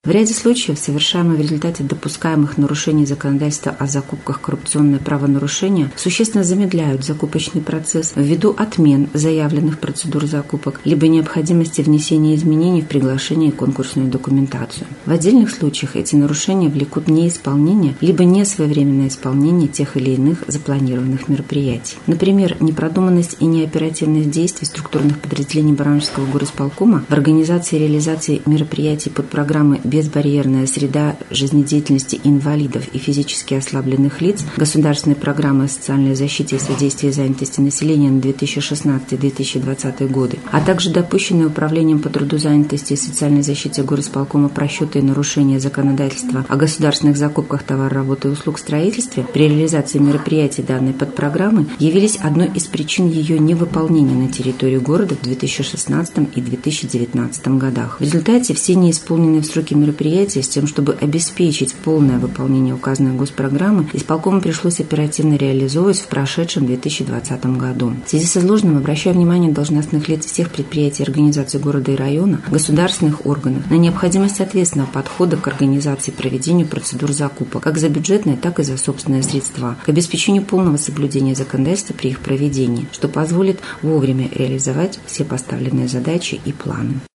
В ряде случаев совершаемые в результате допускаемых нарушений законодательства о закупках коррупционные правонарушения существенно замедляют закупочный процесс ввиду отмен заявленных процедур закупок, либо необходимости внесения изменений в приглашение и конкурсную документацию. В отдельных случаях эти нарушения влекут неисполнение, либо несвоевременное исполнение тех или иных запланированных мероприятий. Например, непродуманность и неоперативность действий структурных подразделений Барнаульского горисполкома в организации и реализации мероприятий под программы «Безбарьерная среда жизнедеятельности инвалидов и физически ослабленных лиц», государственной программы о социальной защите и содействии занятости населения на 2016-2020 годы, а также допущенные управлением по труду, занятости и социальной защите горисполкома просчеты и нарушения законодательства о государственных закупках товаров, работы и услуг в строительстве при реализации мероприятий данной подпрограммы явились одной из причин ее невыполнения на территории города в 2016 и 2019 годах. В результате все неисполненные в сроки мероприятия с тем, чтобы обеспечить полное выполнение указанной госпрограммы, исполкому пришлось оперативно реализовывать в прошедшем 2020 году. В связи с изложенным обращаю внимание должностных лиц всех предприятий и организаций города и района, государственных органов на необходимость ответственного подхода к организации и проведению процедур закупок, как за бюджетные, так и за собственные средства, к обеспечению полного соблюдения законодательства при их проведении, что позволит вовремя реализовать все поставленные задачи и планы.